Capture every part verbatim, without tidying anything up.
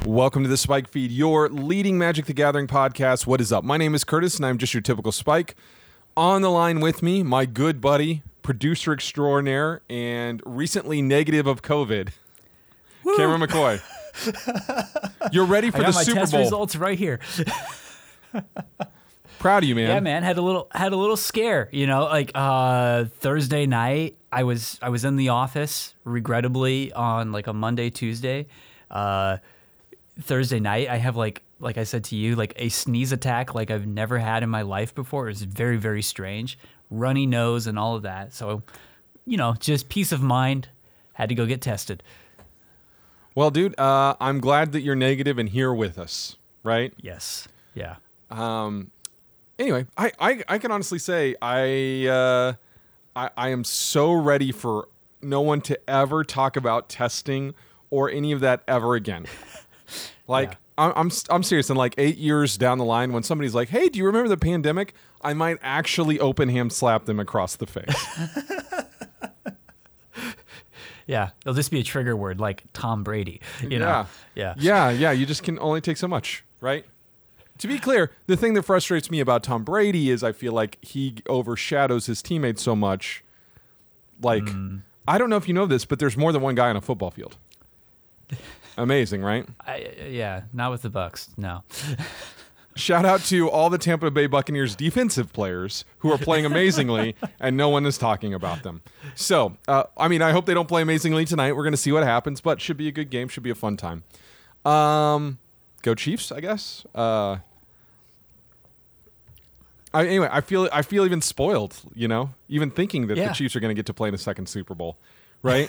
Welcome to the Spike Feed, your leading Magic the Gathering podcast. What is up? My name is Curtis, and I'm just your typical Spike. On the line with me, my good buddy, producer extraordinaire, and recently negative of COVID, Woo. Cameron McCoy. You're ready for I got the my Super test Bowl. results right here. Proud of you, man. Yeah, man. Had a little had a little scare. You know, like uh, Thursday night, I was I was in the office, regrettably, on like a Monday, Tuesday. Uh, Thursday night, I have like like I said to you, like a sneeze attack like I've never had in my life before. It was very, very strange. Runny nose and all of that. So, you know, just peace of mind. Had to go get tested. Well, dude, uh, I'm glad that you're negative and here with us, right? Yes. Yeah. Um. Anyway, I, I, I can honestly say I, uh, I I am so ready for no one to ever talk about testing or any of that ever again. Like, yeah. I'm, I'm I'm serious. In like eight years down the line, when somebody's like, "Hey, do you remember the pandemic?" I might actually open hand slap them across the face. Yeah, it'll just be a trigger word like Tom Brady. You know? Yeah, yeah, yeah. You just can only take so much, right? To be clear, the thing that frustrates me about Tom Brady is I feel like he overshadows his teammates so much. Like, mm. I don't know if you know this, but there's more than one guy on a football field. Amazing, right? I, yeah, not with the Bucks, no. Shout out to all the Tampa Bay Buccaneers defensive players who are playing amazingly, and no one is talking about them. So, uh, I mean, I hope they don't play amazingly tonight. We're going to see what happens, but should be a good game, should be a fun time. Um, go Chiefs, I guess. Uh, I, anyway, I feel I feel even spoiled, you know, even thinking that yeah. the Chiefs are going to get to play in a second Super Bowl, right?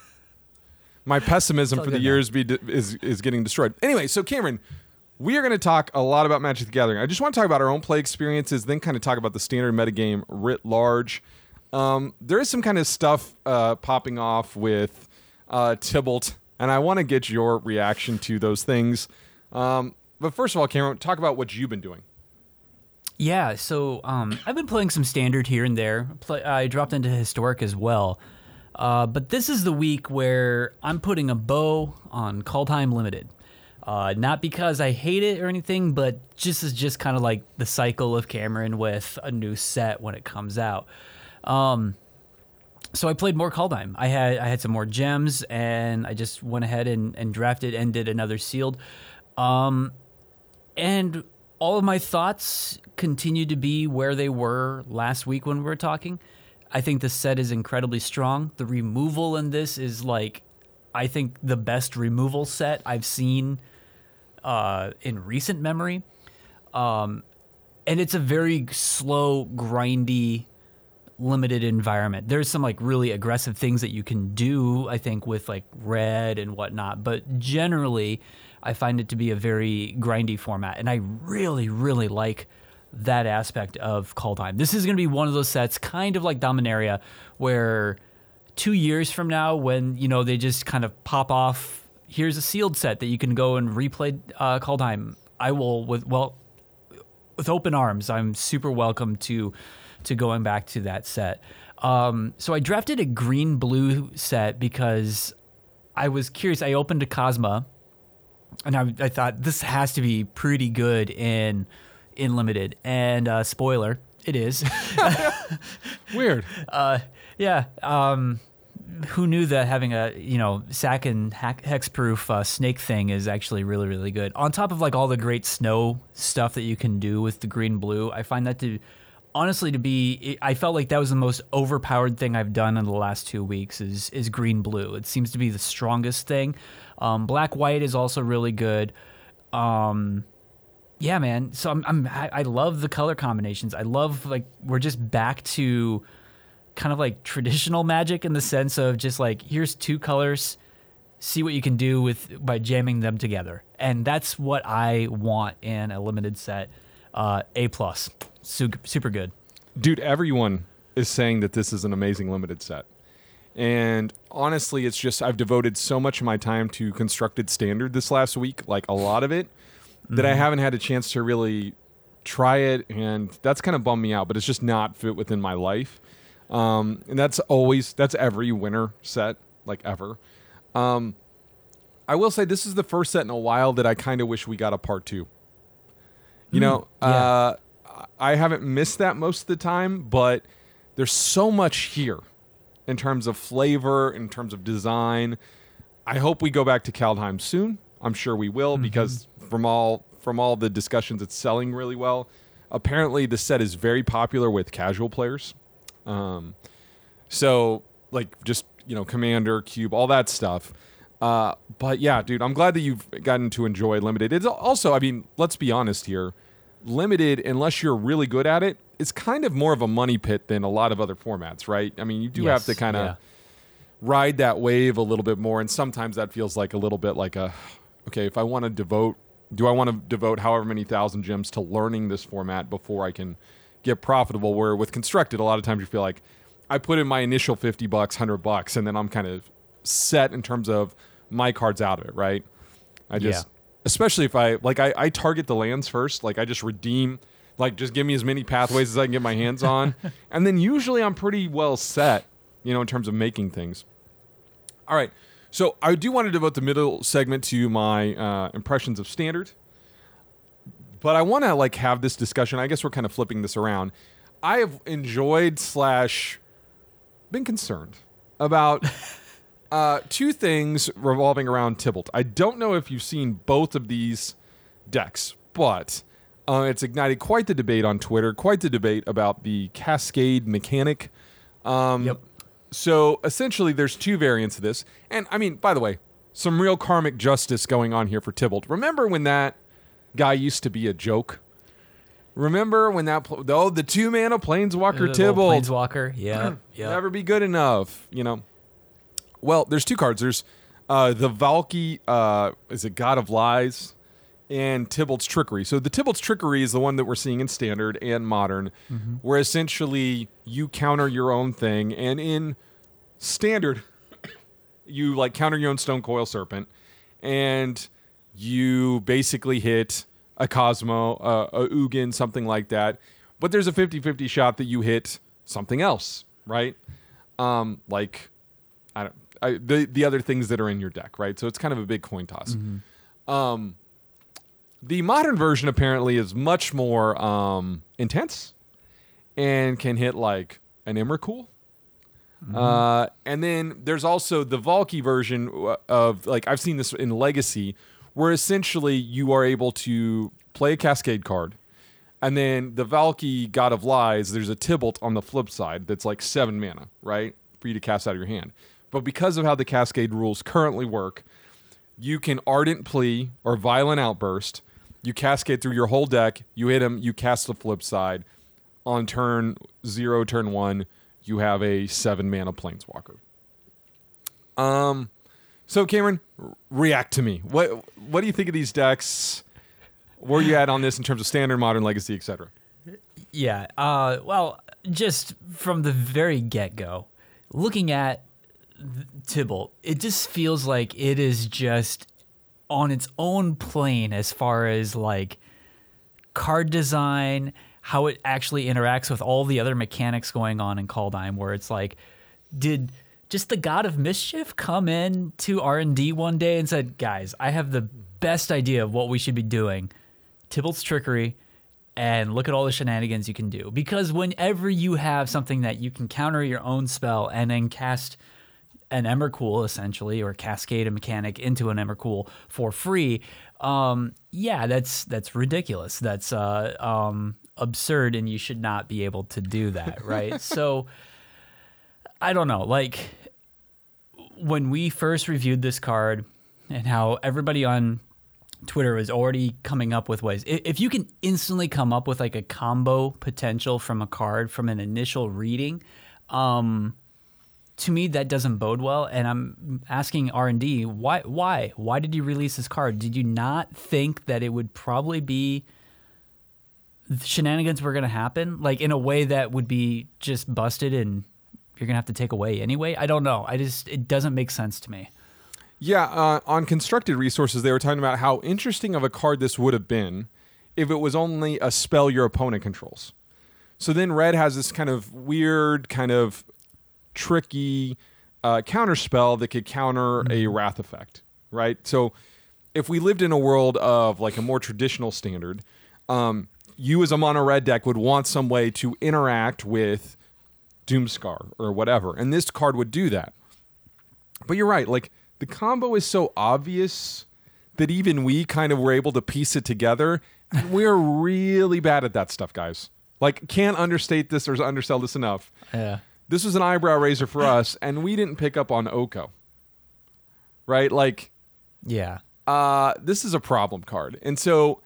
My pessimism for the years be, is is getting destroyed. Anyway, so Cameron, we are going to talk a lot about Magic the Gathering. I just want to talk about our own play experiences, then kind of talk about the standard metagame writ large. Um, there is some kind of stuff uh, popping off with uh, Tibalt, and I want to get your reaction to those things. Um, but first of all, Cameron, talk about what you've been doing. Yeah, so um, I've been playing some standard here and there. Play, I dropped into historic as well. Uh, but this is the week where I'm putting a bow on Kaldheim Limited. Uh, not because I hate it or anything, but just is just kind of like the cycle of Cameron with a new set when it comes out. Um, so I played more Kaldheim. I had I had some more gems, and I just went ahead and, and drafted and did another sealed. Um, and all of my thoughts continue to be where they were last week when we were talking. I think the set is incredibly strong. The removal in this is like, I think the best removal set I've seen uh, in recent memory. Um, and it's a very slow, grindy, limited environment. There's some like really aggressive things that you can do, I think, with like red and whatnot. But generally, I find it to be a very grindy format. And I really, really like that aspect of Kaldheim. This is going to be one of those sets, kind of like Dominaria, where two years from now, when you know they just kind of pop off, here's a sealed set that you can go and replay uh, Kaldheim. I will with well with open arms. I'm super welcome to to going back to that set. Um, so I drafted a green blue set because I was curious. I opened a Cosma, and I, I thought this has to be pretty good in. in limited, and uh, spoiler, it is. Weird. Uh, yeah. Um, who knew that having a you know sack and hexproof uh, snake thing is actually really really good. On top of like all the great snow stuff that you can do with the green blue, I find that to honestly to be. I felt like that was the most overpowered thing I've done in the last two weeks. Is is green blue? It seems to be the strongest thing. Um, black white is also really good. Um, Yeah, man. So I'm, I'm, I love the color combinations. I love like we're just back to kind of like traditional Magic in the sense of just like here's two colors, see what you can do with by jamming them together, and that's what I want in a limited set. Uh, A plus, super, super good. Dude, everyone is saying that this is an amazing limited set, and honestly, it's just I've devoted so much of my time to constructed standard this last week, like a lot of it. That mm-hmm. I haven't had a chance to really try it, and that's kind of bummed me out, but it's just not fit within my life. Um, and that's always, that's every winter set, like ever. Um, I will say this is the first set in a while that I kind of wish we got a part two. You mm, know, yeah. uh, I haven't missed that most of the time, but there's so much here in terms of flavor, in terms of design. I hope we go back to Kaldheim soon. I'm sure we will mm-hmm. because from all from all the discussions, it's selling really well. Apparently, the set is very popular with casual players. Um, so, like, just, you know, Commander, Cube, all that stuff. Uh, but, yeah, dude, I'm glad that you've gotten to enjoy Limited. It's also, I mean, let's be honest here. Limited, unless you're really good at it, it's kind of more of a money pit than a lot of other formats, right? I mean, you do yes, have to kind of yeah. ride that wave a little bit more, and sometimes that feels like a little bit like a, okay, if I want to devote, do I want to devote however many thousand gems to learning this format before I can get profitable? Where with Constructed, a lot of times you feel like I put in my initial fifty bucks, one hundred bucks, and then I'm kind of set in terms of my cards out of it, right? I just, yeah. especially if I, like, I, I target the lands first. Like, I just redeem, like, just give me as many pathways as I can get my hands on. And then usually I'm pretty well set, you know, in terms of making things. All right. So I do want to devote the middle segment to my uh, impressions of Standard. But I want to, like, have this discussion. I guess we're kind of flipping this around. I have enjoyed slash been concerned about uh, two things revolving around Tibalt. I don't know if you've seen both of these decks, but uh, it's ignited quite the debate on Twitter, quite the debate about the Cascade mechanic. Um, yep. So essentially, there's two variants of this. And I mean, by the way, some real karmic justice going on here for Tibalt. Remember when that guy used to be a joke? Remember when that, pl- oh, the two mana Planeswalker Tibalt. Planeswalker, yeah. yeah. Never be good enough, you know. Well, there's two cards. There's uh, the Valki, uh, is it God of Lies, and Tibalt's Trickery. So the Tibalt's Trickery is the one that we're seeing in Standard and Modern, mm-hmm. where essentially you counter your own thing. And in Standard, you like counter your own Stone Coil Serpent, and you basically hit a Cosmo, uh, a Ugin, something like that. But there's a fifty-fifty shot that you hit something else, right? Um, like I don't, I, the the other things that are in your deck, right? So it's kind of a big coin toss. Mm-hmm. Um, the Modern version apparently is much more um, intense and can hit like an Emrakul. Mm-hmm. Uh, and then there's also the Valki version of, like, I've seen this in Legacy, where essentially you are able to play a Cascade card, and then the Valki God of Lies, there's a Tibalt on the flip side that's like seven mana, right, for you to cast out of your hand. But because of how the Cascade rules currently work, you can Ardent Plea or Violent Outburst, you Cascade through your whole deck, you hit him, you cast the flip side. On turn zero, turn one, you have a seven mana Planeswalker. Um, so Cameron, react to me. What what do you think of these decks? Where are you at on this in terms of Standard, Modern, Legacy, et cetera? Yeah. Uh, well, just from the very get-go, looking at Tibalt, it just feels like it is just on its own plane as far as like card design, how it actually interacts with all the other mechanics going on in Kaldheim, where it's like, did just the God of Mischief come in to R and D one day and said, guys, I have the best idea of what we should be doing. Tibalt's Trickery, and look at all the shenanigans you can do. Because whenever you have something that you can counter your own spell and then cast an Emrakul, essentially, or cascade a mechanic into an Emrakul for free, um, yeah, that's that's ridiculous. That's uh, um, absurd, and you should not be able to do that, right? So, I don't know. Like, when we first reviewed this card and how everybody on Twitter was already coming up with ways. If you can instantly come up with like a combo potential from a card from an initial reading, um, to me that doesn't bode well. And I'm asking R and D, why? Why? Why did you release this card? Did you not think that it would probably be shenanigans were going to happen, like in a way that would be just busted and you're going to have to take away anyway? I don't know. I just it doesn't make sense to me. Yeah, uh, on Constructed Resources, they were talking about how interesting of a card this would have been if it was only a spell your opponent controls. So then Red has this kind of weird, kind of tricky uh, counter spell that could counter mm-hmm. a Wrath effect, right? So if we lived in a world of like a more traditional standard, um, you as a mono red deck would want some way to interact with Doomskar or whatever, and this card would do that. But you're right, like the combo is so obvious that even we kind of were able to piece it together, and we're really bad at that stuff, guys. Like, can't understate this or undersell this enough. Yeah. This was an eyebrow raiser for us, and we didn't pick up on Oko. Right? Like, yeah. Uh, this is a problem card. And so,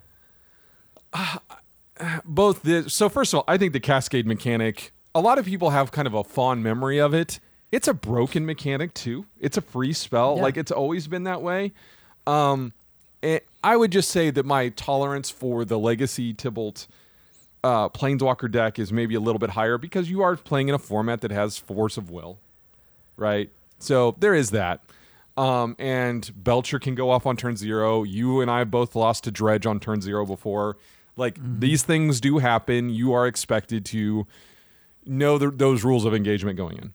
uh, both this, so first of all, I think the Cascade mechanic, a lot of people have kind of a fond memory of it. It's a broken mechanic, too. It's a free spell. Yeah. Like, it's always been that way. Um, it, I would just say that my tolerance for the Legacy Tibalt uh, Planeswalker deck is maybe a little bit higher because you are playing in a format that has Force of Will, right? So there is that. Um, and Belcher can go off on turn zero. You and I both lost to Dredge on turn zero before. Like, mm-hmm. these things do happen. You are expected to know the, those rules of engagement going in.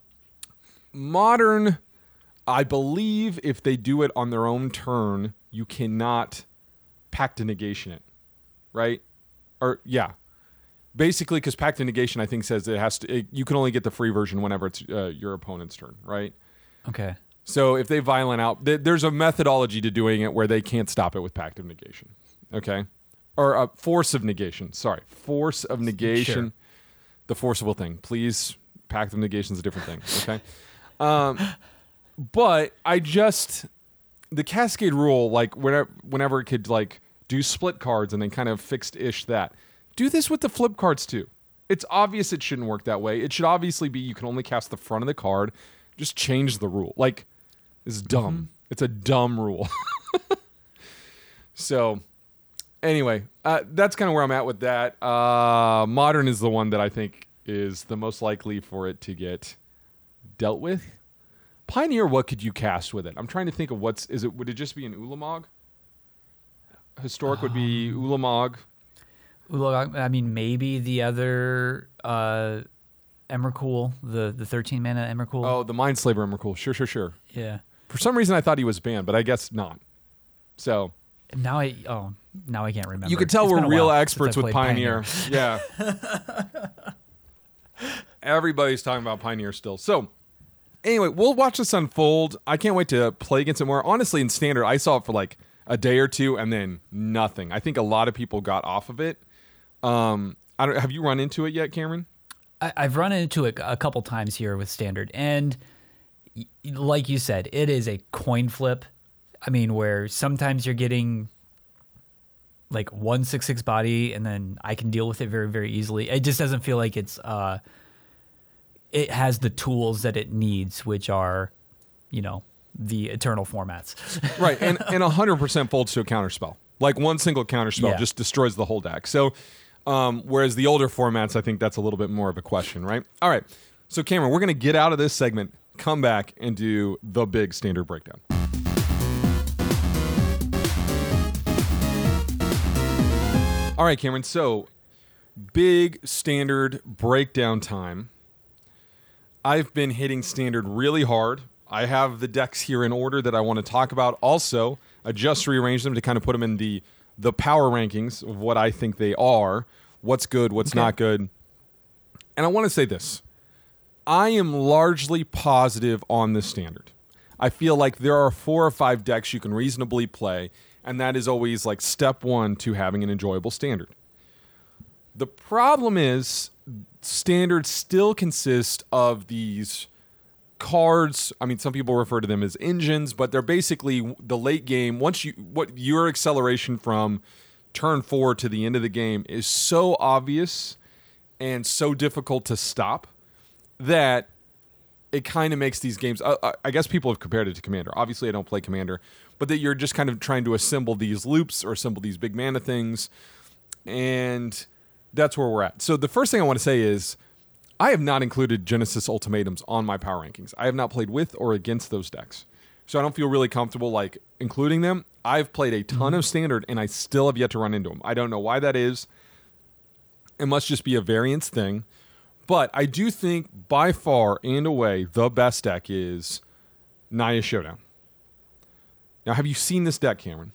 Modern, I believe if they do it on their own turn, you cannot Pact of Negation it, right? Or, yeah. Basically, because Pact of Negation, I think, says it has to. It, you can only get the free version whenever it's uh, your opponent's turn, right? Okay. So if they violent out, th- there's a methodology to doing it where they can't stop it with Pact of Negation, okay? Or uh, Force of Negation, sorry. Force of Negation, sure. The forcible thing. Please, Pact of Negation is a different thing, okay? um, but I just, the Cascade rule, like whenever, whenever it could like do split cards and then kind of fixed-ish that, do this with the flip cards too. It's obvious it shouldn't work that way. It should obviously be you can only cast the front of the card. Just change the rule. Like, it's dumb. Mm-hmm. It's a dumb rule. So, anyway, uh, that's kind of where I'm at with that. Uh, Modern is the one that I think is the most likely for it to get dealt with. Pioneer, what could you cast with it? I'm trying to think of what's... Is it? Would it just be an Ulamog? Historic um, would be Ulamog. Ulamog, I mean, maybe the other... Uh, Emrakul, the, the thirteen mana Emrakul. Oh, the Mindslaver Emrakul. Sure, sure, sure. Yeah. For some reason, I thought he was banned, but I guess not. So... Now I oh now I can't remember. You can tell it's we're real experts with Pioneer. Pioneer. Yeah. Everybody's talking about Pioneer still. So anyway, we'll watch this unfold. I can't wait to play against it more. Honestly, in Standard, I saw it for like a day or two and then nothing. I think a lot of people got off of it. Um, I don't. Have you run into it yet, Cameron? I, I've run into it a couple times here with Standard, and like you said, it is a coin flip. I mean, where sometimes you're getting like one six six body, and then I can deal with it very, very easily. It just doesn't feel like it's uh, it has the tools that it needs, which are, you know, the eternal formats. Right, and and a hundred percent folds to a counterspell. Like one single counterspell yeah. just destroys the whole deck. So, um, whereas the older formats, I think that's a little bit more of a question, right? All right, so Cameron, we're gonna get out of this segment, come back, and do the big Standard breakdown. All right, Cameron, so big Standard breakdown time. I've been hitting Standard really hard. I have the decks here in order that I want to talk about. Also, I just rearranged them to kind of put them in the, the power rankings of what I think they are, what's good, what's okay. not good. And I want to say this. I am largely positive on the Standard. I feel like there are four or five decks you can reasonably play, and that is always like step one to having an enjoyable Standard. The problem is Standard still consists of these cards. I mean, some people refer to them as engines, but they're basically the late game. Once you, what your acceleration from turn four to the end of the game is so obvious and so difficult to stop that it kind of makes these games, I, I guess people have compared it to Commander. Obviously, I don't play Commander, but that you're just kind of trying to assemble these loops or assemble these big mana things, and that's where we're at. So the first thing I want to say is I have not included Genesis Ultimatums on my power rankings. I have not played with or against those decks, so I don't feel really comfortable like including them. I've played a ton mm-hmm. of Standard, and I still have yet to run into them. I don't know why that is. It must just be a variance thing. But I do think by far and away the best deck is Naya Showdown. Now, have you seen this deck, Cameron?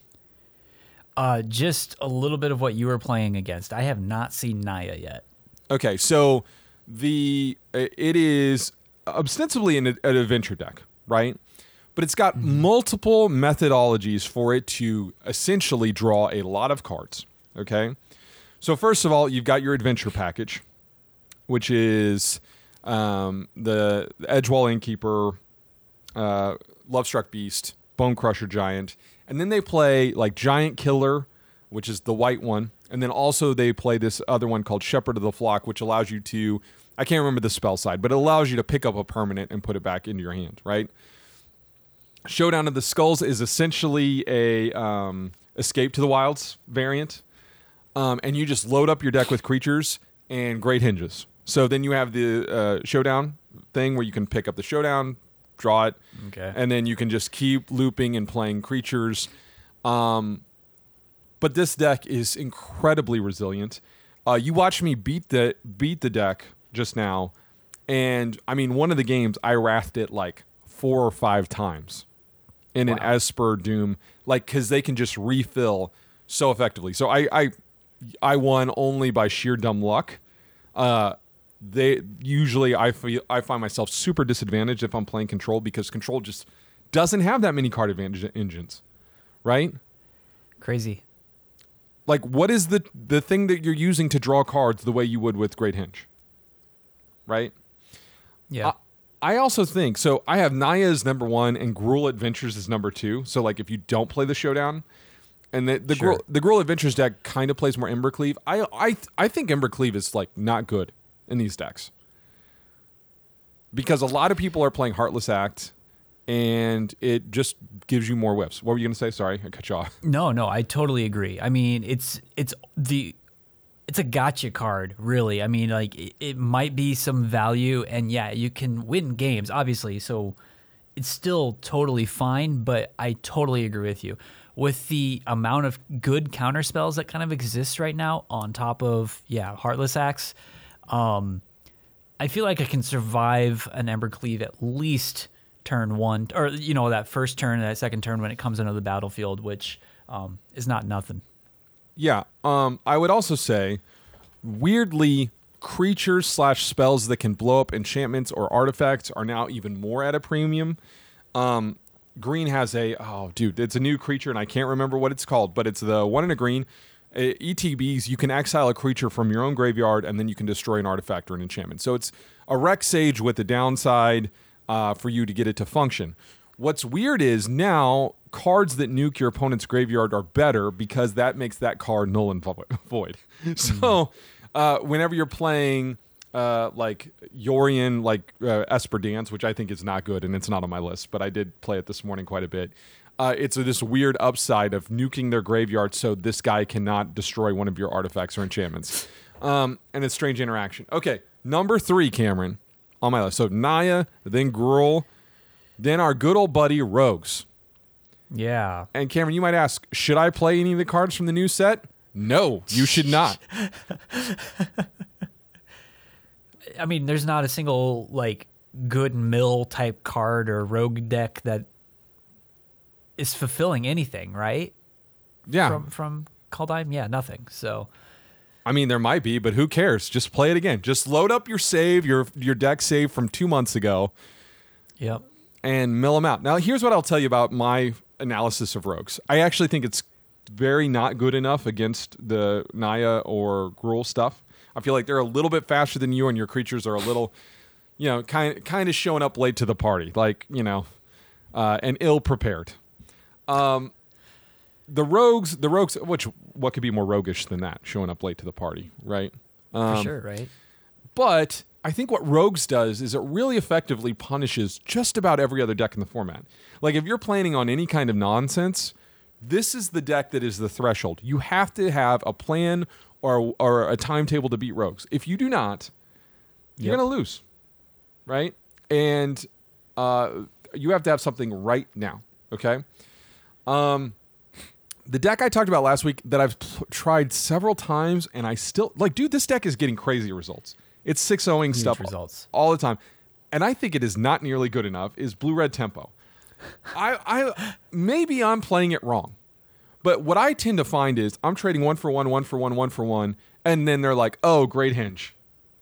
Uh, just a little bit of what you were playing against. I have not seen Naya yet. Okay, so the it is ostensibly an, an adventure deck, right? But it's got mm-hmm. multiple methodologies for it to essentially draw a lot of cards, okay? So first of all, you've got your adventure package, which is um, the, the Edgewall Innkeeper, uh, Lovestruck Beast, Bone Crusher Giant, and then they play like Giant Killer, which is the white one, and then also they play this other one called Shepherd of the Flock, which allows you to, I can't remember the spell side, but it allows you to pick up a permanent and put it back into your hand, right? Showdown of the Skulls is essentially a um, Escape to the Wilds variant, um, and you just load up your deck with creatures and Great Hinges. So then you have the uh, Showdown thing where you can pick up the Showdown, draw it, okay. and then you can just keep looping and playing creatures. Um, but this deck is incredibly resilient. Uh, you watched me beat the beat the deck just now, and I mean, one of the games I wrathed it like four or five times in wow. an Esper Doom, like because they can just refill so effectively. So I I, I won only by sheer dumb luck. Uh, they usually I feel I find myself super disadvantaged if I'm playing Control because Control just doesn't have that many card advantage engines, right? Crazy. Like, what is the the thing that you're using to draw cards the way you would with Great Hinge, right? Yeah. I, I also think so. I have Naya as number one and Gruul Adventures as number two. So, like, if you don't play the Showdown, and the the sure. Gruul, the Gruul Adventures deck kind of plays more Embercleave. I I I think Embercleave is like not good in these decks because a lot of people are playing Heartless Act, and it just gives you more whips. What were you going to say? Sorry, I cut you off. No, no, I totally agree. I mean, it's it's the it's a gotcha card, really. I mean, like it, it might be some value, and yeah, you can win games, obviously. So it's still totally fine. But I totally agree with you with the amount of good counter spells that kind of exists right now. On top of yeah, Heartless Acts. Um, I feel like I can survive an Embercleave at least turn one, or you know that first turn, that second turn when it comes into the battlefield, which um, is not nothing. Yeah, um, I would also say, weirdly, creatures slash spells that can blow up enchantments or artifacts are now even more at a premium. Um, green has a oh dude, it's a new creature and I can't remember what it's called, but it's the one in a green. Uh, E T Bs, you can exile a creature from your own graveyard and then you can destroy an artifact or an enchantment. So it's a Rec Sage with the downside uh, for you to get it to function. What's weird is now cards that nuke your opponent's graveyard are better because that makes that card null and void. So uh, whenever you're playing uh, like Yorion, like uh, Esper Dance, which I think is not good and it's not on my list, but I did play it this morning quite a bit. Uh, it's a, this weird upside of nuking their graveyard so this guy cannot destroy one of your artifacts or enchantments. Um, and it's strange interaction. Okay, number three, Cameron, on my list. So Naya, then Gruul, then our good old buddy Rogues. Yeah. And Cameron, you might ask, should I play any of the cards from the new set? No, you should not. I mean, there's not a single like good mill type card or rogue deck that is fulfilling anything, right? Yeah. From from Kaldheim? Yeah, nothing. So I mean, there might be, but who cares? Just play it again. Just load up your save, your your deck save from two months ago. Yep. And mill them out. Now, here's what I'll tell you about my analysis of Rogues. I actually think it's very not good enough against the Naya or Gruul stuff. I feel like they're a little bit faster than you, and your creatures are a little, you know, kind kind of showing up late to the party, like, you know, uh, and ill prepared. Um, the rogues, the rogues, which what could be more roguish than that? Showing up late to the party, right? Um, For sure, right? But I think what Rogues does is it really effectively punishes just about every other deck in the format. Like if you're planning on any kind of nonsense, this is the deck that is the threshold. You have to have a plan or or a timetable to beat Rogues. If you do not, you're Yep. gonna lose, right? And uh, you have to have something right now. Okay. Um, the deck I talked about last week that I've pl- tried several times, and I still like, dude, this deck is getting crazy results. It's six-ohing stuff results. all the time, and I think it is not nearly good enough. Is Blue Red Tempo? I, I maybe I'm playing it wrong, but what I tend to find is I'm trading one for one, one for one, one for one, and then they're like, "Oh, great hinge."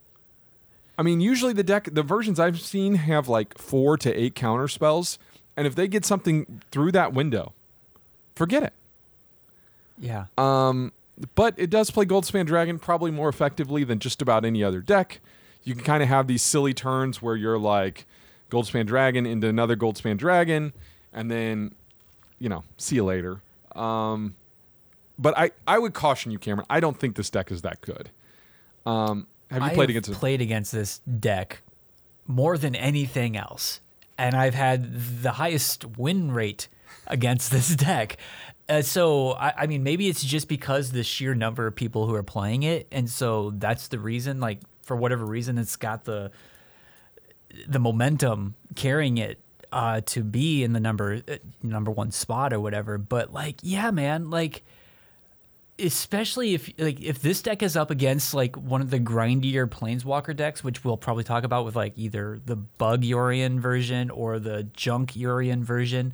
I mean, usually the deck, the versions I've seen have like four to eight counter spells, and if they get something through that window, forget it. Yeah. Um, but it does play Goldspan Dragon probably more effectively than just about any other deck. You can kind of have these silly turns where you're like Goldspan Dragon into another Goldspan Dragon, and then, you know, see you later. Um, but I, I would caution you, Cameron. I don't think this deck is that good. Um, have you I played have against it? played against this deck more than anything else, and I've had the highest win rate against this deck. Uh, so, I, I mean, maybe it's just because the sheer number of people who are playing it, and so that's the reason, like, for whatever reason, it's got the the momentum carrying it uh, to be in the number uh, number one spot or whatever. But, like, yeah, man, like, especially if like if this deck is up against, like, one of the grindier Planeswalker decks, which we'll probably talk about with, like, either the Bug Yorion version or the Junk Yorion version,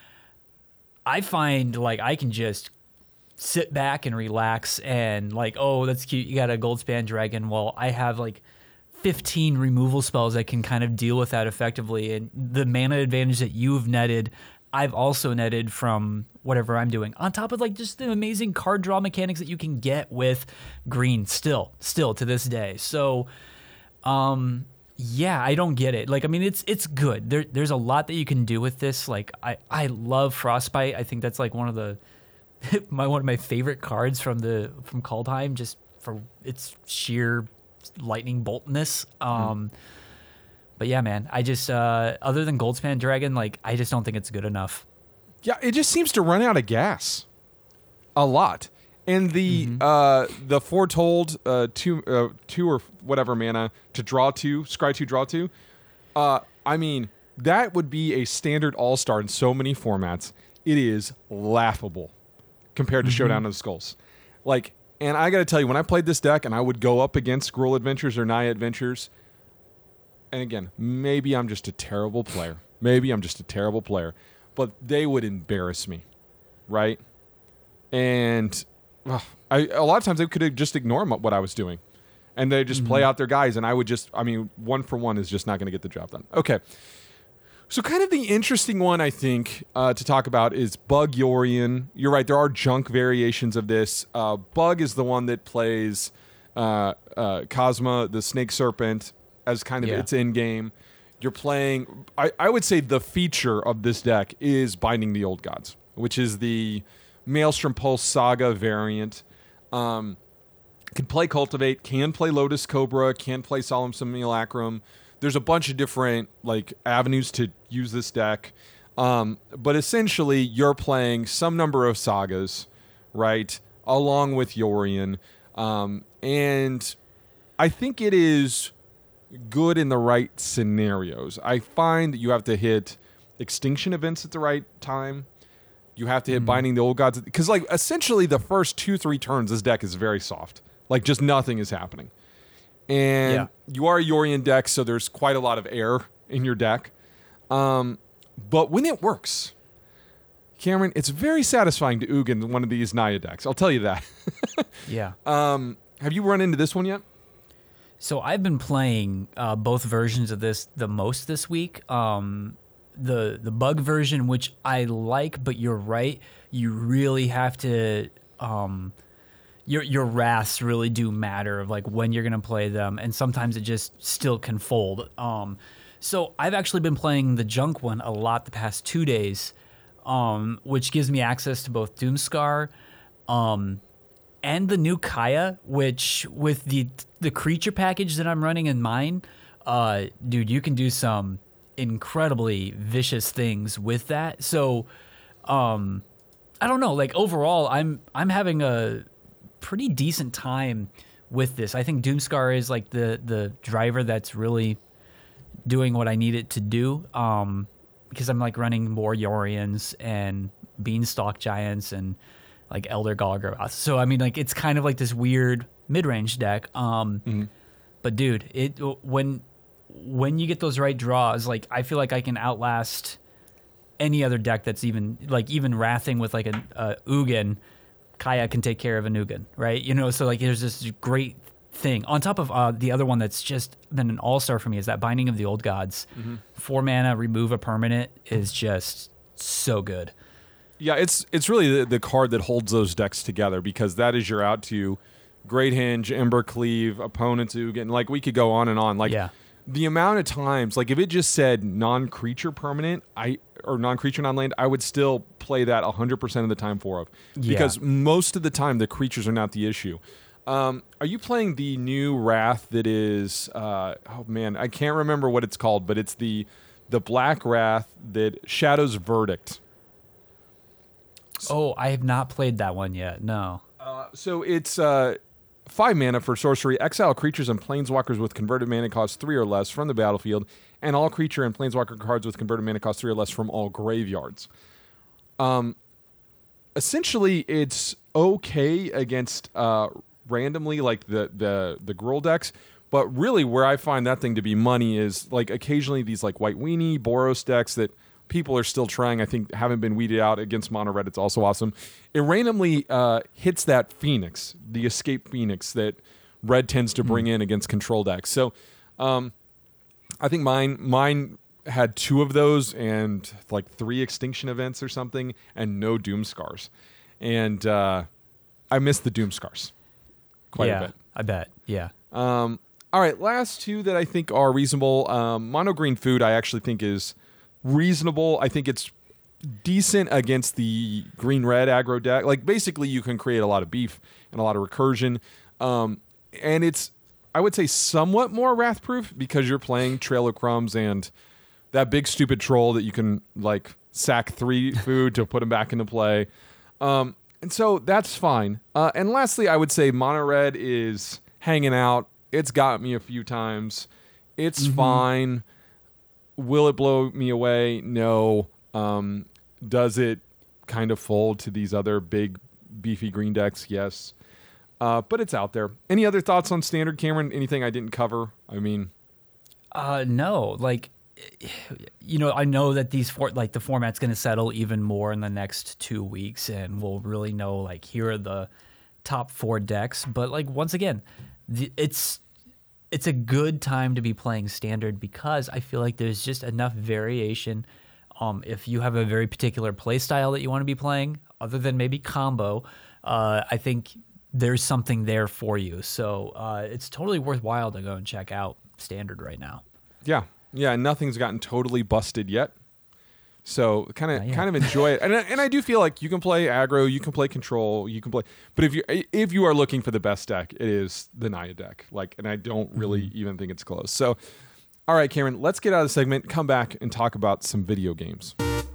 I find, like, I can just sit back and relax and, like, oh, that's cute, you got a Goldspan Dragon. Well, I have, like, fifteen removal spells that can kind of deal with that effectively. And the mana advantage that you've netted, I've also netted from whatever I'm doing. On top of, like, just the amazing card draw mechanics that you can get with green still, still to this day. So, um... yeah, I don't get it. Like, I mean, it's it's good. There, there's a lot that you can do with this. Like, I, I love Frostbite. I think that's like one of the my one of my favorite cards from the from Kaldheim, just for its sheer lightning boltness. Um, mm. But yeah, man, I just uh, other than Goldspan Dragon, like, I just don't think it's good enough. Yeah, it just seems to run out of gas a lot. And the Mm-hmm. uh, the foretold uh, two uh, two or whatever mana to draw two, scry two, draw two. Uh, I mean, that would be a standard all star in so many formats. It is laughable compared to mm-hmm. Showdown of the Skulls. Like, and I got to tell you, when I played this deck, and I would go up against Gruul Adventures or Naya Adventures, and again, maybe I'm just a terrible player. Maybe I'm just a terrible player, but they would embarrass me, right? And I, a lot of times they could just ignore what I was doing, and they just mm-hmm. play out their guys, and I would just, I mean, one for one is just not going to get the job done. Okay. So kind of the interesting one, I think, uh, to talk about is Bug Yorion. You're right, there are junk variations of this. Uh, Bug is the one that plays uh, uh, Cosma, the Snake Serpent, as kind of yeah. its in-game. You're playing, I, I would say the feature of this deck is Binding the Old Gods, which is the Maelstrom Pulse Saga variant. Um, can play Cultivate, can play Lotus Cobra, can play Solemn Simulacrum. There's a bunch of different, like, avenues to use this deck. Um, but essentially, you're playing some number of sagas, right, along with Yorion. Um, and I think it is good in the right scenarios. I find that you have to hit extinction events at the right time. You have to hit mm. Binding the Old Gods. Because, like, essentially the first two, three turns, this deck is very soft. Like, just nothing is happening. And yeah. you are a Yorion deck, so there's quite a lot of air in your deck. Um, but when it works, Cameron, it's very satisfying to Ugin one of these Naya decks. I'll tell you that. yeah. Um, have you run into this one yet? So I've been playing uh, both versions of this the most this week. Um the the bug version, which I like, but you're right, you really have to um your your wraths really do matter of, like, when you're gonna play them, and sometimes it just still can fold. Um so I've actually been playing the junk one a lot the past two days, um which gives me access to both Doomskar um and the new Kaya, which with the the creature package that I'm running in mine, uh dude, you can do some incredibly vicious things with that. So um I don't know, like, overall I'm I'm having a pretty decent time with this. I think Doomskar is, like, the the driver that's really doing what I need it to do, um because I'm, like, running more Yorions and Beanstalk Giants and, like, Elder Golgoroth. So I mean, like, it's kind of like this weird mid-range deck. Um mm-hmm. But dude, it when when you get those right draws, like, I feel like I can outlast any other deck that's even like even wrathing with like a, a Ugin, Kaya can take care of an Ugin, right? You know, so like there's this great thing on top of uh, the other one that's just been an all-star for me is that Binding of the Old Gods. Mm-hmm. Four mana, remove a permanent is just so good. Yeah, it's it's really the, the card that holds those decks together, because that is your out to Great Henge, Embercleave, opponents Ugin. Like, we could go on and on. Like, yeah. the amount of times, like if it just said non-creature permanent, I or non-creature non-land, I would still play that one hundred percent of the time for of. Because yeah. most of the time the creatures are not the issue. Um, are you playing the new Wrath that is, uh, oh man, I can't remember what it's called, but it's the the Black Wrath that Shadow's Verdict. Oh, I have not played that one yet, no. Uh, so it's uh, five mana for sorcery. Exile creatures and planeswalkers with converted mana cost three or less from the battlefield, and all creature and planeswalker cards with converted mana cost three or less from all graveyards. Um, essentially, it's okay against uh, randomly like the the the Gruul decks, but really where I find that thing to be money is like occasionally these like White Weenie, Boros decks that people are still trying, I think, haven't been weeded out against mono red. It's also awesome. It randomly uh, hits that Phoenix, the Escape Phoenix that red tends to bring mm. in against control decks. So um, I think mine mine had two of those and like three extinction events or something and no Doom Scars. And uh, I missed the Doom Scars quite yeah, a bit. I bet. Yeah. Um, all right, last two that I think are reasonable. Um, Mono Green Food I actually think is reasonable. I think it's decent against the green-red aggro deck. Like, basically, you can create a lot of beef and a lot of recursion. Um, and it's, I would say, somewhat more wrath-proof because you're playing Trail of Crumbs and that big stupid troll that you can, like, sack three food to put him back into play. Um, and so that's fine. Uh, and lastly, I would say Mono Red is hanging out. It's got me a few times. It's mm-hmm. fine. Will it blow me away? No. Um, does it kind of fold to these other big, beefy green decks? Yes. Uh, but it's out there. Any other thoughts on Standard, Cameron? Anything I didn't cover? I mean... Uh, no. Like, you know, I know that these for, like the format's going to settle even more in the next two weeks, and we'll really know, like, here are the top four decks. But, like, once again, the, it's... It's a good time to be playing Standard because I feel like there's just enough variation. Um, if you have a very particular play style that you want to be playing, other than maybe combo, uh, I think there's something there for you. So uh, it's totally worthwhile to go and check out Standard right now. Yeah, yeah. Nothing's gotten totally busted yet. So kind of kind of enjoy it, and and I do feel like you can play aggro, you can play control, you can play. But if you if you are looking for the best deck, it is the Naya deck. Like, and I don't really mm-hmm. even think it's close. So, all right, Cameron, let's get out of the segment, come back, and talk about some video games.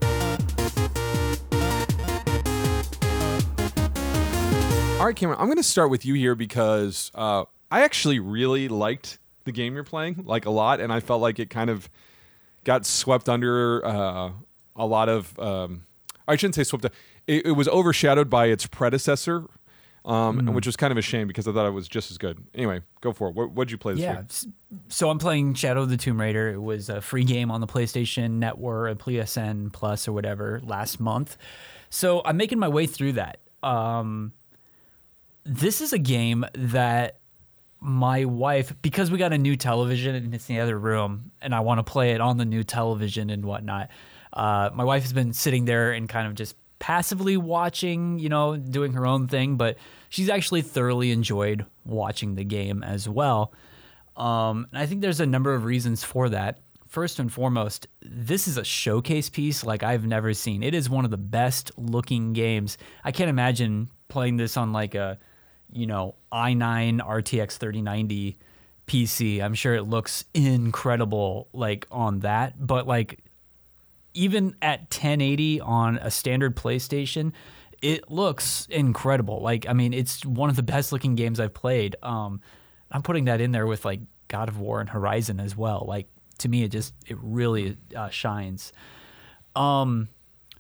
All right, Cameron, I'm going to start with you here because uh, I actually really liked the game you're playing, like a lot, and I felt like it kind of got swept under. Uh, A lot of, um, I shouldn't say swept. It, it was overshadowed by its predecessor, um, mm. which was kind of a shame because I thought it was just as good. Anyway, go for it. What did you play this yeah. week? So I'm playing Shadow of the Tomb Raider. It was a free game on the PlayStation Network, P S N Plus or whatever last month. So I'm making my way through that. Um, this is a game that my wife, because we got a new television and it's in the other room, and I want to play it on the new television and whatnot. Uh, my wife has been sitting there and kind of just passively watching, you know, doing her own thing, but she's actually thoroughly enjoyed watching the game as well. Um, and I think there's a number of reasons for that. First and foremost, this is a showcase piece like I've never seen. It is one of the best looking games. I can't imagine playing this on like a, you know, i nine R T X thirty ninety P C. I'm sure it looks incredible like on that, but like even at ten eighty on a standard PlayStation, it looks incredible. Like, I mean, it's one of the best looking games I've played. Um, I'm putting that in there with like God of War and Horizon as well. Like, to me, it just, it really uh, shines. Um,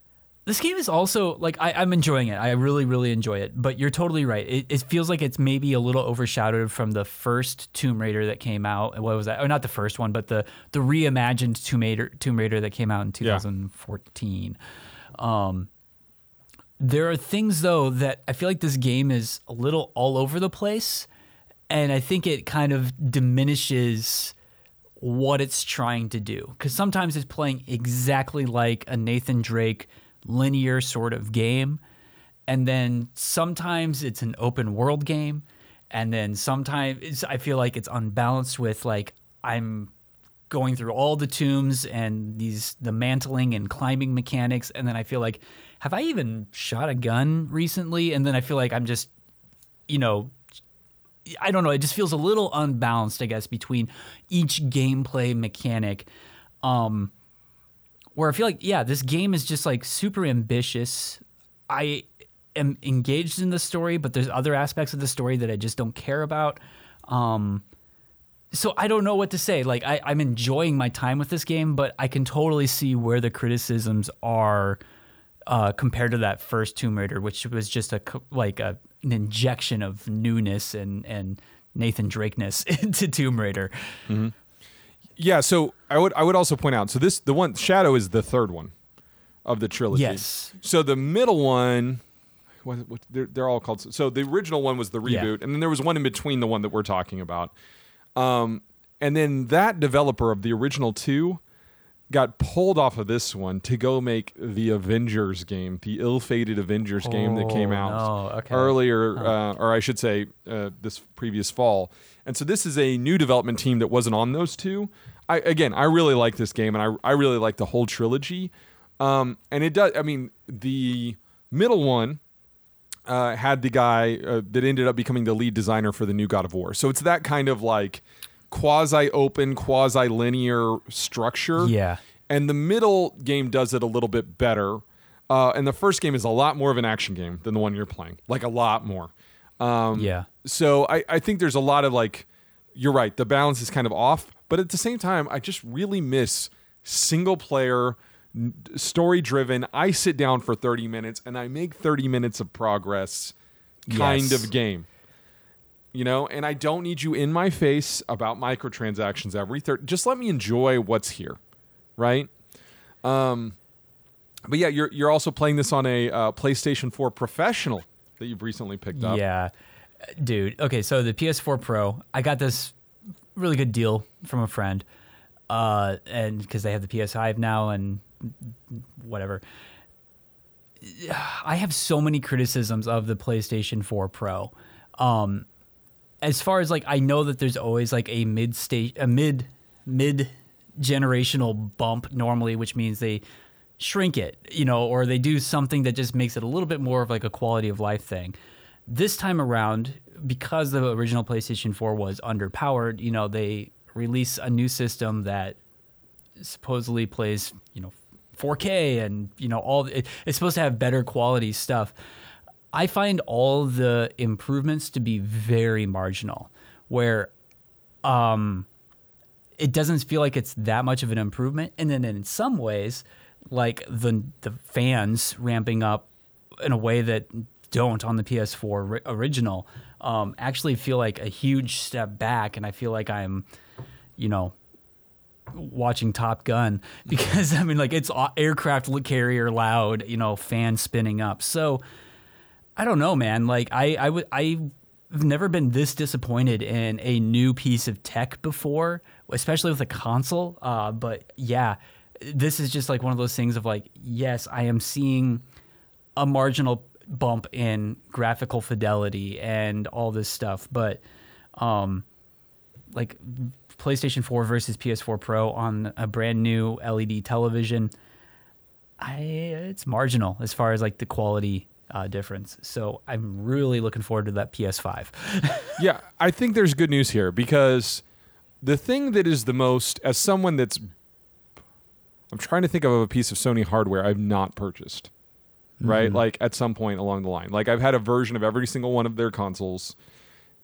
This game is also like I, I'm enjoying it. I really, really enjoy it. But you're totally right. It, it feels like it's maybe a little overshadowed from the first Tomb Raider that came out. What was that? Oh, not the first one, but the the reimagined Tomb Raider Tomb Raider that came out in two thousand fourteen. Yeah. Um, there are things though that I feel like this game is a little all over the place, and I think it kind of diminishes what it's trying to do, because sometimes it's playing exactly like a Nathan Drake linear sort of game, and then sometimes it's an open world game, and then sometimes it's, I feel like it's unbalanced with like I'm going through all the tombs and these the mantling and climbing mechanics, and then I feel like, have I even shot a gun recently? And then I feel like I'm just, you know, I don't know. It just feels a little unbalanced, I guess, between each gameplay mechanic. Um, where I feel like, yeah, this game is just like super ambitious. I am engaged in the story, but there's other aspects of the story that I just don't care about. Um, so I don't know what to say. Like I, I'm enjoying my time with this game, but I can totally see where the criticisms are uh, compared to that first Tomb Raider, which was just a like a. an injection of newness and, and Nathan Drake-ness into Tomb Raider. Mm-hmm. Yeah, so I would I would also point out, so this the one Shadow is the third one of the trilogy. Yes. So the middle one, what, what they're, they're all called. So the original one was the reboot, yeah. and then there was one in between the one that we're talking about. Um, and then that developer of the original two got pulled off of this one to go make the Avengers game, the ill-fated Avengers oh, game that came out no. okay. earlier, oh. uh, or I should say uh, this previous fall. And so this is a new development team that wasn't on those two. I, again, I really like this game, and I, I really like the whole trilogy. Um, and it does, I mean, the middle one uh, had the guy uh, that ended up becoming the lead designer for the new God of War. So it's that kind of like quasi-open, quasi-linear structure. Yeah. And the middle game does it a little bit better. Uh, and the first game is a lot more of an action game than the one you're playing. Like a lot more. Um, yeah. So I, I think there's a lot of like, you're right, the balance is kind of off. But at the same time, I just really miss single player, story driven. I sit down for thirty minutes and I make thirty minutes of progress kind yes. of game. You know, and I don't need you in my face about microtransactions every third. Just let me enjoy what's here, right? Um, but yeah, you're you're also playing this on a uh, PlayStation four Professional that you've recently picked up. Yeah, dude. Okay, so the P S four Pro, I got this really good deal from a friend, uh, and because they have the P S five now and whatever. I have so many criticisms of the PlayStation four Pro. Um, As far as like, I know that there's always like a mid stage, a mid mid generational bump normally, which means they shrink it, you know, or they do something that just makes it a little bit more of like a quality of life thing. This time around, because the original PlayStation four was underpowered, you know, they release a new system that supposedly plays, you know, four K and, you know, all it, it's supposed to have better quality stuff. I find all the improvements to be very marginal, where um, it doesn't feel like it's that much of an improvement. And then in some ways, like the the fans ramping up in a way that don't on the P S four ri- original um, actually feel like a huge step back. And I feel like I'm, you know, watching Top Gun because, I mean, like it's aircraft carrier loud, you know, fan spinning up. So I don't know, man. Like I, I would, I've never been this disappointed in a new piece of tech before, especially with a console. Uh, but yeah, this is just like one of those things of like, yes, I am seeing a marginal bump in graphical fidelity and all this stuff, but um, like PlayStation four versus P S four Pro on a brand new L E D television, I it's marginal as far as like the quality Uh, difference. So I'm really looking forward to that P S five. Yeah, I think there's good news here because the thing that is the most, as someone that's, I'm trying to think of a piece of Sony hardware I've not purchased, right? Mm-hmm. Like at some point along the line. Like I've had a version of every single one of their consoles.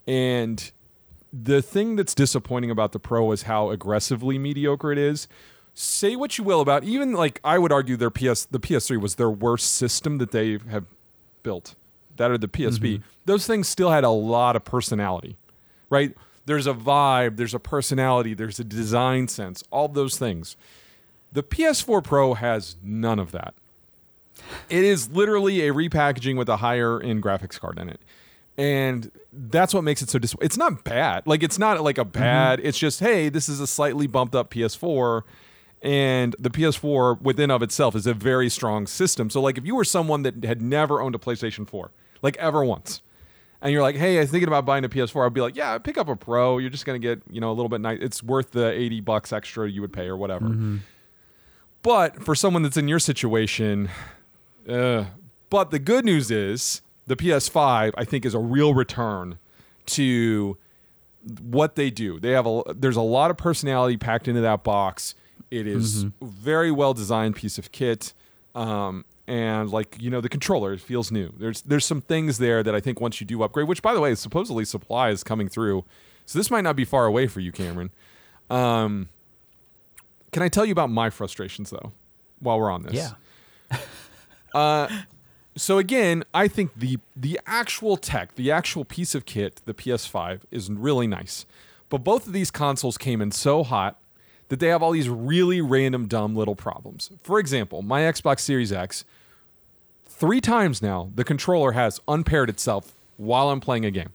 And the thing that's disappointing about the Pro is how aggressively mediocre it is. say what you will about even like I would argue their P S the P S three was their worst system that they have built. That or the P S P. Mm-hmm. Those things still had a lot of personality, right? There's a vibe, there's a personality, there's a design sense, all those things. The P S four Pro has none of that. It is literally a repackaging with a higher end graphics card in it. And that's what makes it so dis- it's not bad. Like it's not like a bad, mm-hmm. It's just, hey, this is a slightly bumped up P S four, and the P S four within of itself is a very strong system. So like if you were someone that had never owned a PlayStation four, like ever once, and you're like, hey, I'm thinking about buying a P S four, I'd be like, yeah, pick up a Pro. You're just going to get, you know, a little bit nice. It's worth the eighty bucks extra you would pay or whatever. Mm-hmm. But for someone that's in your situation, uh, but the good news is the P S five, I think, is a real return to what they do. They have a there's a lot of personality packed into that box. It is mm-hmm. a very well designed piece of kit, um, and like you know, the controller, it feels new. There's there's some things there that I think once you do upgrade, which by the way, supposedly supply is coming through, so this might not be far away for you, Cameron. Um, can I tell you about my frustrations though, while we're on this? Yeah. uh. So again, I think the the actual tech, the actual piece of kit, the P S five, is really nice. But both of these consoles came in so hot that they have all these really random, dumb little problems. For example, my Xbox Series X, three times now, the controller has unpaired itself while I'm playing a game.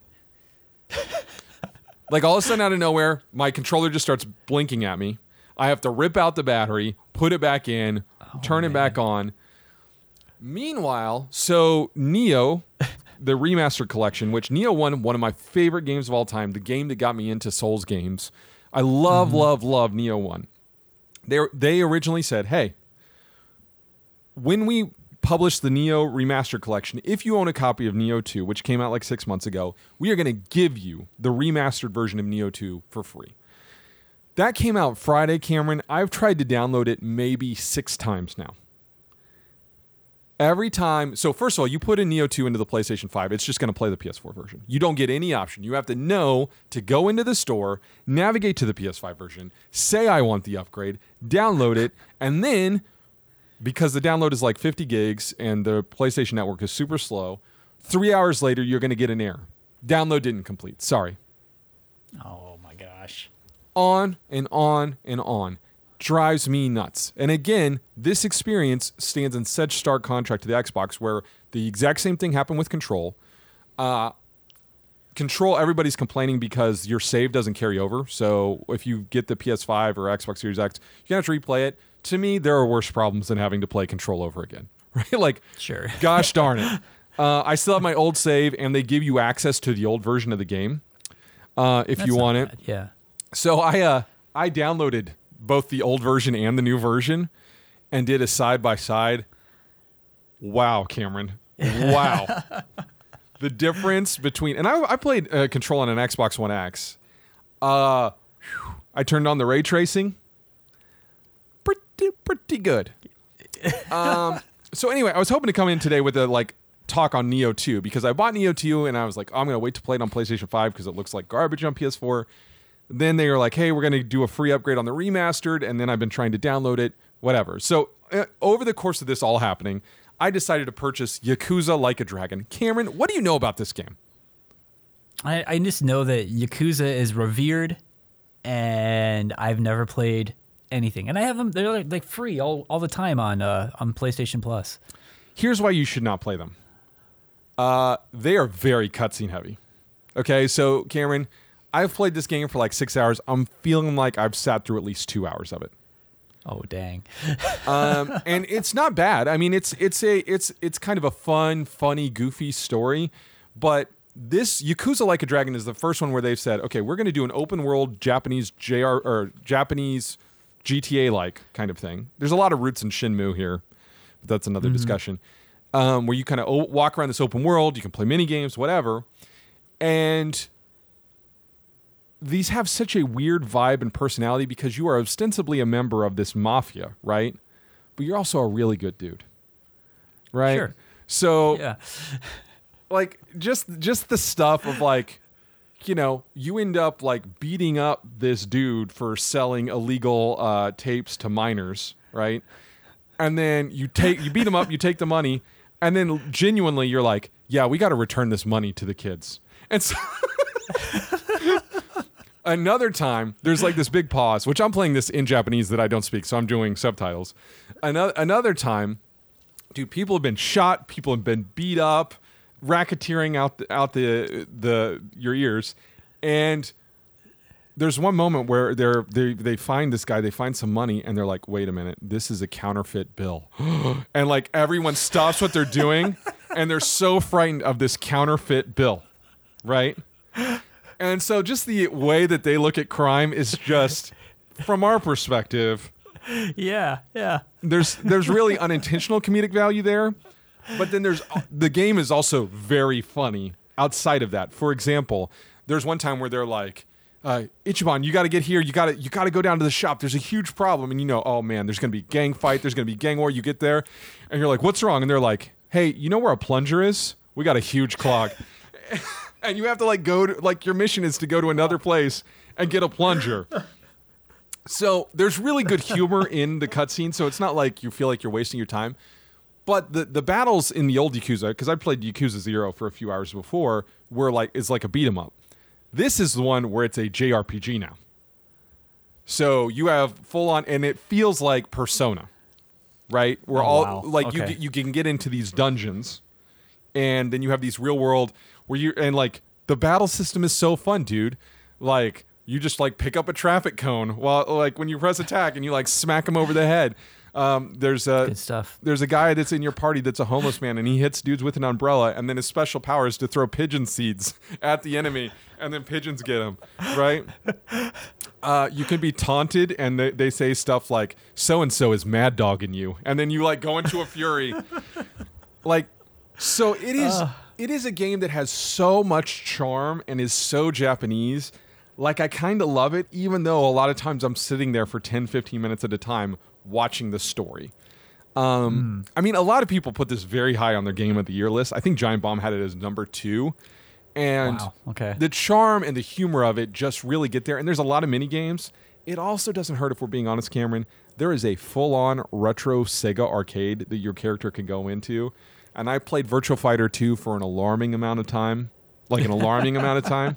Like all of a sudden out of nowhere, my controller just starts blinking at me. I have to rip out the battery, put it back in, oh, turn man. it back on. Meanwhile, so Neo, the remastered collection, which Neo one, one of my favorite games of all time, the game that got me into Souls games. I love, mm-hmm. love, love Neo one. They they originally said, hey, when we publish the Neo remastered collection, if you own a copy of Neo two, which came out like six months ago, we are going to give you the remastered version of Neo two for free. That came out Friday, Cameron. I've tried to download it maybe six times now. Every time, so first of all, you put in Neo two into the PlayStation five, it's just going to play the P S four version. You don't get any option. You have to know to go into the store, navigate to the P S five version, say I want the upgrade, download it, and then, because the download is like fifty gigs and the PlayStation Network is super slow, three hours later, you're going to get an error. Download didn't complete. Sorry. Oh my gosh. On and on and on. Drives me nuts. And again, this experience stands in such stark contrast to the Xbox, where the exact same thing happened with Control. Uh, Control, everybody's complaining because your save doesn't carry over. So if you get the P S five or Xbox Series X, you have to replay it. To me, there are worse problems than having to play Control over again. Right? Like, sure. Gosh darn it. Uh, I still have my old save, and they give you access to the old version of the game uh, if That's you want bad. it. Yeah. So I uh, I downloaded both the old version and the new version and did a side by side. Wow, Cameron. Wow. The difference between, and I, I played uh, Control on an Xbox One X. Uh, whew, I turned on the ray tracing. Pretty, pretty good. Um, so anyway, I was hoping to come in today with a like talk on Neo two, because I bought Neo two and I was like, oh, I'm going to wait to play it on PlayStation five because it looks like garbage on P S four. Then they were like, hey, we're going to do a free upgrade on the remastered. And then I've been trying to download it, whatever. So uh, over the course of this all happening, I decided to purchase Yakuza Like a Dragon. Cameron, what do you know about this game? I, I just know that Yakuza is revered, and I've never played anything. And I have them, they're like, like free all, all the time on uh, on PlayStation Plus. Here's why you should not play them. Uh, they are very cutscene heavy. Okay, so Cameron, I've played this game for like six hours. I'm feeling like I've sat through at least two hours of it. Oh dang! um, and it's not bad. I mean, it's it's a it's it's kind of a fun, funny, goofy story. But this Yakuza Like a Dragon is the first one where they've said, okay, we're going to do an open world Japanese J R or Japanese G T A like kind of thing. There's a lot of roots in Shenmue here, but that's another mm-hmm. discussion. Um, where you kind of o- walk around this open world, you can play mini games, whatever, and these have such a weird vibe and personality because you are ostensibly a member of this mafia, right? But you're also a really good dude, right? Sure. So, yeah. like, just just the stuff of like, you know, you end up like beating up this dude for selling illegal uh, tapes to minors, right? And then you take, you beat him up, you take the money, and then genuinely you're like, yeah, we got to return this money to the kids. And so another time, there's like this big pause, which I'm playing this in Japanese that I don't speak, so I'm doing subtitles. Another another time, dude, people have been shot, people have been beat up, racketeering out the, out the the your ears, and there's one moment where they're they they find this guy, they find some money, and they're like, wait a minute, this is a counterfeit bill, and like everyone stops what they're doing, and they're so frightened of this counterfeit bill, right? And so just the way that they look at crime is just, from our perspective, yeah, yeah. There's there's really unintentional comedic value there, but then there's the game is also very funny outside of that. For example, there's one time where they're like, uh, Ichiban, you got to get here. You got to you got to go down to the shop. There's a huge problem, and you know, oh man, there's gonna be gang fight. There's gonna be gang war. You get there, and you're like, what's wrong? And they're like, hey, you know where a plunger is? We got a huge clog. And you have to like go to like your mission is to go to another place and get a plunger. So there's really good humor in the cutscene. So it's not like you feel like you're wasting your time. But the, the battles in the old Yakuza, because I played Yakuza Zero for a few hours before, were like is like a beat 'em up. This is the one where it's a J R P G now. So you have full on, and it feels like Persona, right? Where oh, all wow. like okay. you you can get into these dungeons, and then you have these real world. Where you and like the battle system is so fun, dude. Like you just like pick up a traffic cone while like when you press attack and you like smack him over the head. Um, there's a Good stuff. There's a guy that's in your party that's a homeless man and he hits dudes with an umbrella, and then his special power is to throw pigeon seeds at the enemy and then pigeons get him, right? Uh, you can be taunted and they, they say stuff like so and so is mad dogging you, and then you like go into a fury. Like so it is. Uh. It is a game that has so much charm and is so Japanese. Like, I kind of love it, even though a lot of times I'm sitting there for ten, fifteen minutes at a time watching the story. Um, mm. I mean, a lot of people put this very high on their Game of the Year list. I think Giant Bomb had it as number two. And wow. okay. the charm and the humor of it just really get there. And there's a lot of mini games. It also doesn't hurt, if we're being honest, Cameron. There is a full-on retro Sega arcade that your character can go into. And I played Virtua Fighter two for an alarming amount of time, like an alarming amount of time.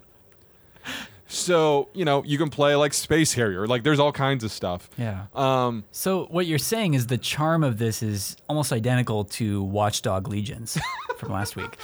So, you know, you can play like Space Harrier. Like there's all kinds of stuff. Yeah. Um, so what you're saying is the charm of this is almost identical to Watchdog Legions from last week.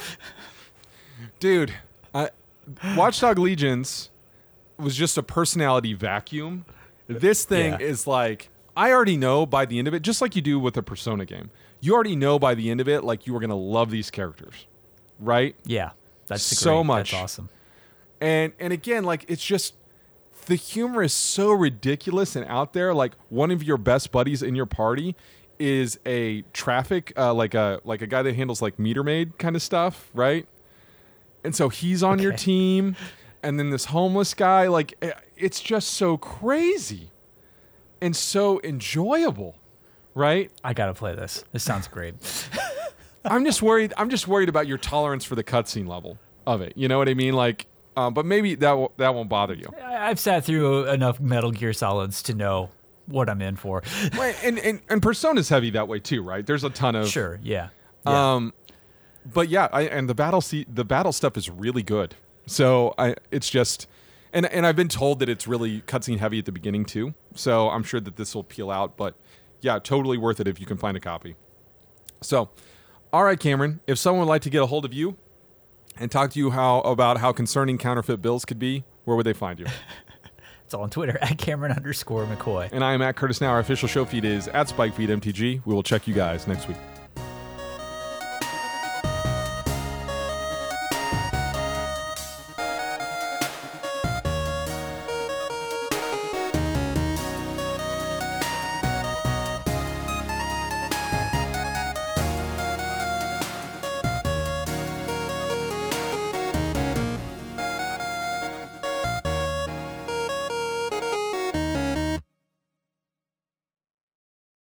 Dude, I, Watchdog Legions was just a personality vacuum. This thing yeah. is like, I already know by the end of it, just like you do with a Persona game. You already know by the end of it, like you are going to love these characters, right? Yeah, that's so great. much. That's awesome. And and again, like it's just the humor is so ridiculous and out there. Like one of your best buddies in your party is a traffic, uh, like a like a guy that handles like meter maid kind of stuff, right? And so he's on okay. your team, and then this homeless guy, like it's just so crazy and so enjoyable. Right? I gotta play this. This sounds great. I'm just worried. I'm just worried about your tolerance for the cutscene level of it. You know what I mean? Like, um, but maybe that w- that won't bother you. I've sat through enough Metal Gear Solids to know what I'm in for. Well, and, and and Persona's heavy that way too, right? There's a ton of sure, yeah. yeah. Um, but yeah, I, and the battle se- the battle stuff is really good. So I, it's just, and and I've been told that it's really cutscene heavy at the beginning too. So I'm sure that this will peel out, but. Yeah, totally worth it if you can find a copy. So, all right, Cameron, if someone would like to get a hold of you and talk to you how about how concerning counterfeit bills could be, where would they find you? It's all on Twitter, at Cameron underscore McCoy. And I am at Curtis Now. Our official show feed is at SpikeFeedMTG. We will check you guys next week.